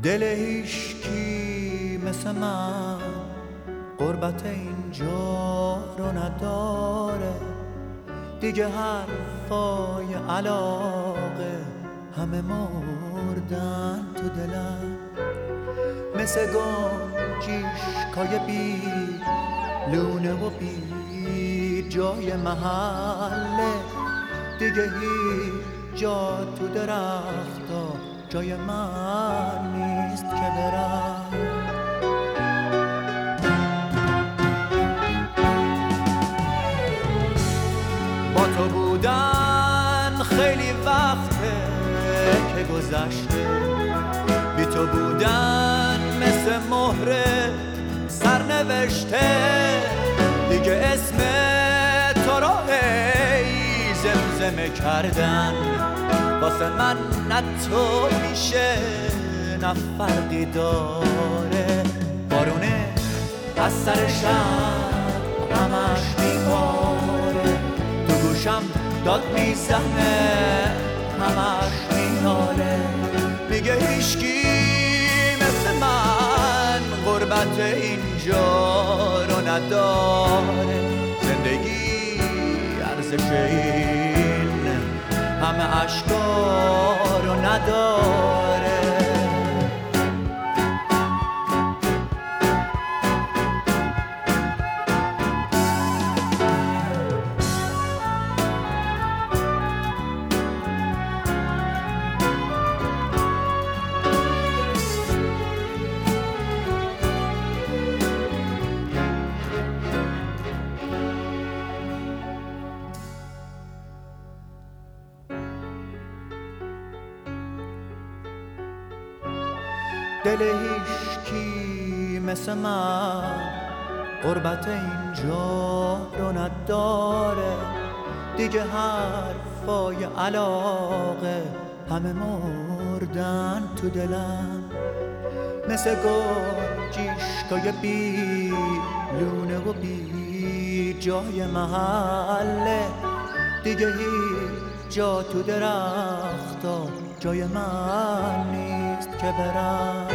دل هیشکی مثل من غربت اینجا رو نداره دیگه، حرفای علاقه همه مردن تو دلم، مثل گنجیشکای بی لونه و بی جای محله دیگه، هیچ جا تو درختا جای من نیست که برم. با تو بودن خیلی وقته که گذشته، بی تو بودن مثل مهر سرنوشته دیگه، اسم تو رو هی زمزمه کردن واسه من نه تو میشه نه فرقی داره. بارونه از سر شب همش میباره، تو گوشم داد میزنه همش میناله، میگه هیشکی مثل من غربت اینجا رو نداره، زندگی ارزش این همه عشقا رو نداره. دل هیشکی مثل من غربت اینجا رو نداره دیگه، حرفای علاقه همه مردن تو دلم، مثل گنجیشکای بی لونه و بی جای محله دیگه، هیچ جا تو درختا جای من نیست که برم.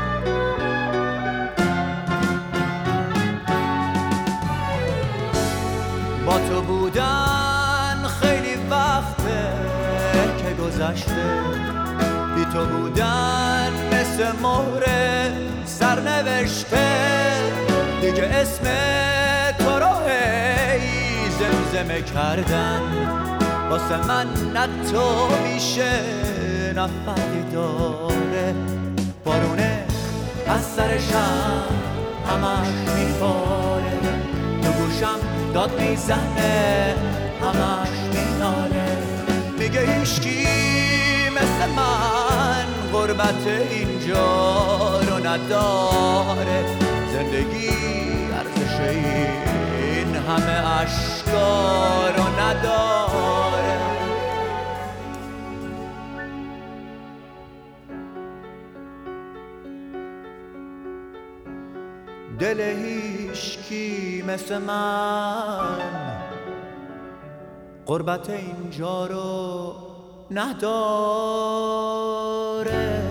با تو بودن خیلی وقته که گذشته، بی تو بودن مثل مهر سرنوشته دیگه، اسم تو رو هی زمزمه کردن واسه من نه تو میشه نه فرقی داره. بارونه از سر شب همش میباره، تو گوشم داد میزنه همش میناله، میگه هیشکی مثل من غربت اینجا رو نداره، زندگی ارزش این همه عشقا رو نداره. دل هیشکی مثل من غربت اینجا رو نداره.